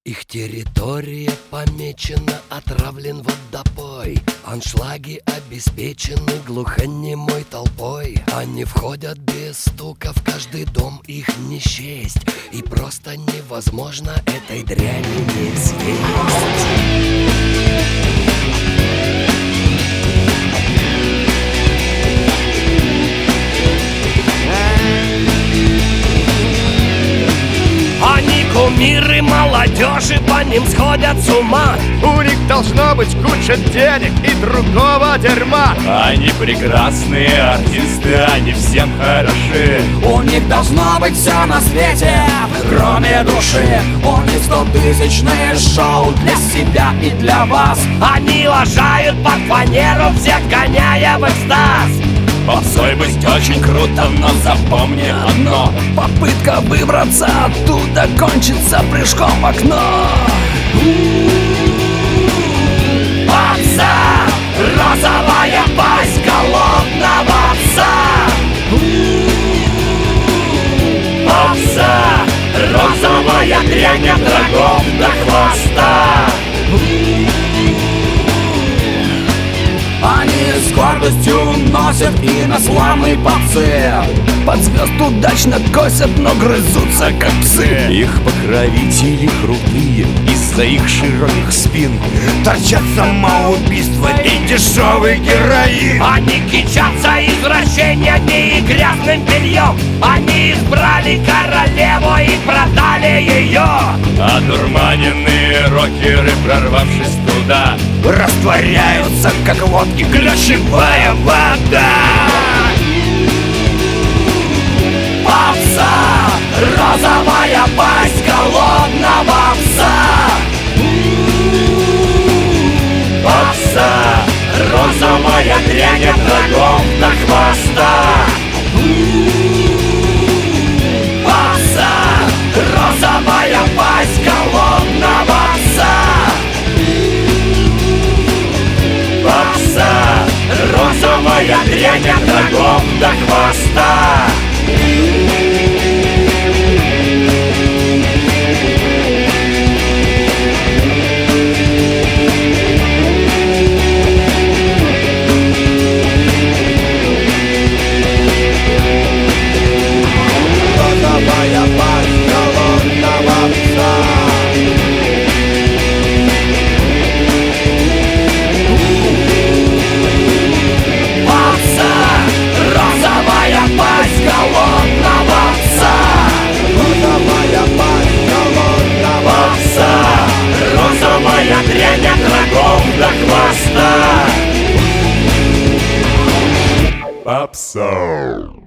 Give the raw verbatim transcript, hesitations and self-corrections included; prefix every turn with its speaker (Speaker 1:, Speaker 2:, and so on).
Speaker 1: Их территория помечена, отравлен водопой. Аншлаги обеспечены глухонемой толпой. Они входят без стука в каждый дом, их не счесть. И просто невозможно этой дряни не съесть. Кумиры молодежи, по ним сходят с ума.
Speaker 2: У них должно быть куча денег и другого дерьма.
Speaker 3: Они прекрасные артисты, они всем хороши.
Speaker 4: У них должно быть все на свете, кроме души. У них стотысячные шоу для себя и для вас.
Speaker 1: Они лажают под фанеру, всех гоняя в экстаз.
Speaker 3: Попсой быть очень круто, но запомни одно:
Speaker 4: попытка выбраться оттуда кончится прыжком в окно.
Speaker 1: Попса, розовая пасть голодного пса. Попса, розовая дрянь от рогов до хвоста.
Speaker 4: Они с гордостью носят имя славной попсы. Под звезд удачно косят, но грызутся как псы.
Speaker 3: Их покровители крутые из-за их широких спин.
Speaker 2: Торчат самоубийство и дешевый героин.
Speaker 1: Они кичатся извращениями и грязным бельем. Они избрали королеву и продали ее.
Speaker 3: Одурманенные рокеры, прорвавшись туда,
Speaker 2: растворяются, как водки ключевая вода.
Speaker 1: Попса, розовая пасть голодного пса. Попса, розовая дрянь от рогов до хвоста. Попса, розовая пасть голодного пса. Попса, розовая дрянь от рогов до хвоста. Дрянь от рогов до хвоста.
Speaker 3: попса.